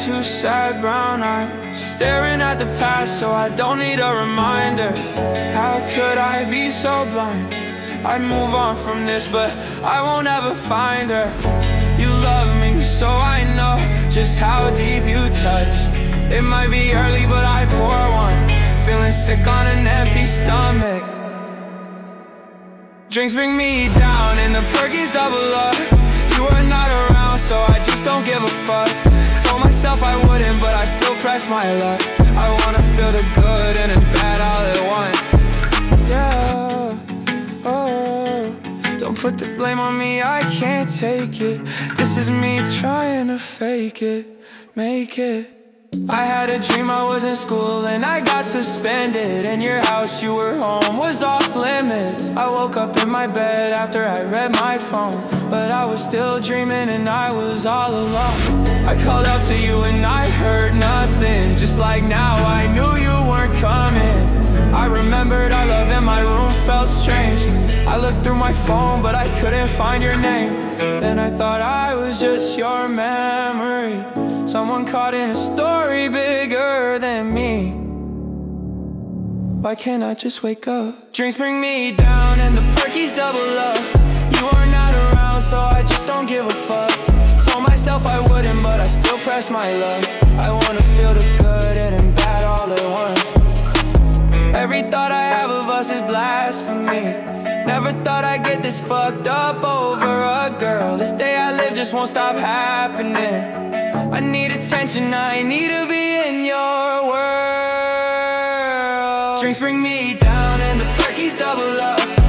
two sad brown eyes, staring at the past so I don't need a reminder. How could I be so blind? I'd move on from this, but I won't ever find her. You love me, so I know just how deep you touch. It might be early, but I pour one, feeling sick on an empty stomach. Drinks bring me down and the perkies double up. You are not around, so I just don't give a fuck. Told myself I wouldn't, but I still press my luck. I wanna feel the good and the bad all at once. Yeah, oh, don't put the blame on me, I can't take it. This is me trying to fake it, make it. I had a dream I was in school and I got suspended, and your house, you were home, was off limits. I woke up in my bed after I read my phone, but I was still dreaming and I was all alone. I called out to you and I heard nothing. Just like now, I knew you weren't coming. I remembered our love in my room felt strange. I looked through my phone but I couldn't find your name. Then I thought I was just your memory, someone caught in a story bigger than me. Why can't I just wake up? Drinks bring me down and the perkies double up. You are not around, so I just don't give a fuck. Told myself I wouldn't, but I still press my luck. I wanna feel the good and the bad all at once. Every thought I have of us is blasphemy. Never thought I'd get this fucked up over a girl. This day I live just won't stop happening. I need attention, I need to be in your world. Drinks bring me down and the perkies double up.